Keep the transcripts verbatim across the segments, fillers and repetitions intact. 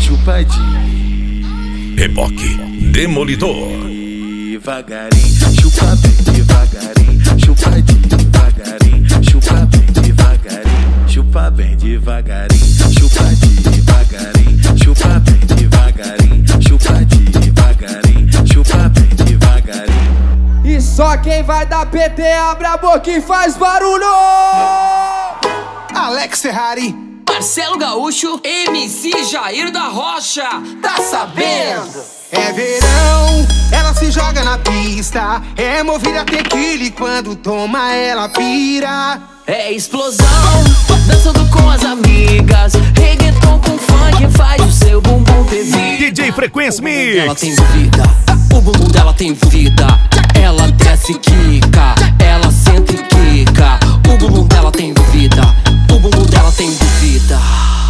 chupa de Reboque Demolidor. Devagarinho, chupa bem devagarinho, chupa devagarinho, chupa bem devagarinho, chupa bem devagarinho, chupa devagarinho, chupa bem devagarinho, chupa devagarinho, chupa bem devagarinho. E só quem vai dar P T abre a boca e faz barulho! Alex Ferrari, Marcelo Gaúcho, M C Jair da Rocha, tá sabendo? é verão, ela se joga na pista, é movida tequila e quando toma ela pira. É explosão, dançando com as amigas, reggaeton com funk faz o seu bumbum ter vida. D J Frequência Mix. Ela tem vida, o bumbum dela tem vida. Ela desce e quica, ela senta e quica. O bumbum dela tem vida, o bumbum dela tem vida.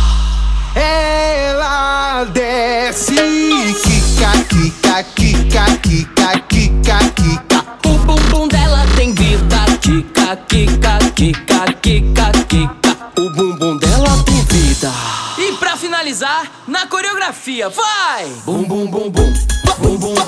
Ela desce, quica, quica, quica, quica, quica, quica. O bumbum dela tem vida, quica, quica, quica, quica, quica. O bumbum dela tem vida. E pra finalizar, na coreografia, vai! Bum, bum, bum, bum, bum, bum,